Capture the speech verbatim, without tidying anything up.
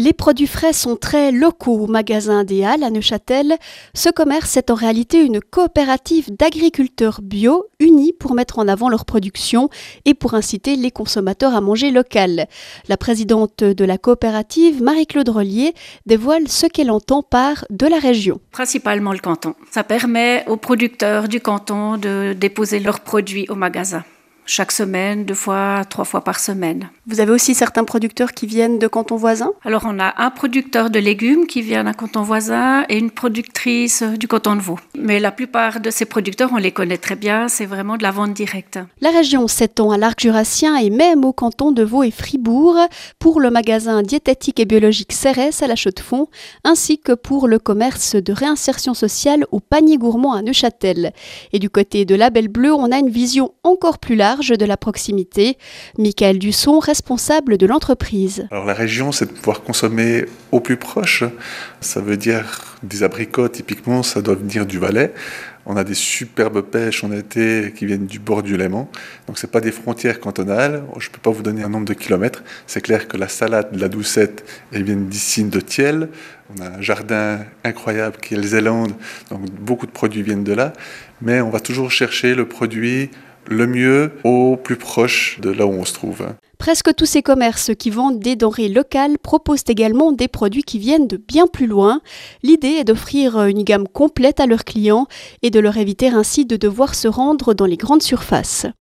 Les produits frais sont très locaux au magasin des Halles à Neuchâtel. Ce commerce est en réalité une coopérative d'agriculteurs bio unis pour mettre en avant leur production et pour inciter les consommateurs à manger local. La présidente de la coopérative, Marie-Claude Rollier, dévoile ce qu'elle entend par de la région. Principalement le canton. Ça permet aux producteurs du canton de déposer leurs produits au magasin. Chaque semaine, deux fois, trois fois par semaine. Vous avez aussi certains producteurs qui viennent de cantons voisins ? Alors on a un producteur de légumes qui vient d'un canton voisin et une productrice du canton de Vaud. Mais la plupart de ces producteurs, on les connaît très bien, c'est vraiment de la vente directe. La région s'étend à l'arc jurassien et même au canton de Vaud et Fribourg pour le magasin diététique et biologique Cérès à la Chaux-de-Fonds, ainsi que pour le commerce de réinsertion sociale au panier gourmand à Neuchâtel. Et du côté de Label Bleu, on a une vision encore plus large de la proximité. Michael Dusson, responsable de l'entreprise. Alors la région, c'est de pouvoir consommer au plus proche. Ça veut dire des abricots, typiquement, ça doit venir du Valais. On a des superbes pêches en été qui viennent du bord du Léman. Donc c'est pas des frontières cantonales. Je peux pas vous donner un nombre de kilomètres. C'est clair que la salade de la Doucette, elle vient d'ici de Thiel. On a un jardin incroyable qui est le Zélande. Donc beaucoup de produits viennent de là. Mais on va toujours chercher le produit le mieux au plus proche de là où on se trouve. Presque tous ces commerces qui vendent des denrées locales proposent également des produits qui viennent de bien plus loin. L'idée est d'offrir une gamme complète à leurs clients et de leur éviter ainsi de devoir se rendre dans les grandes surfaces.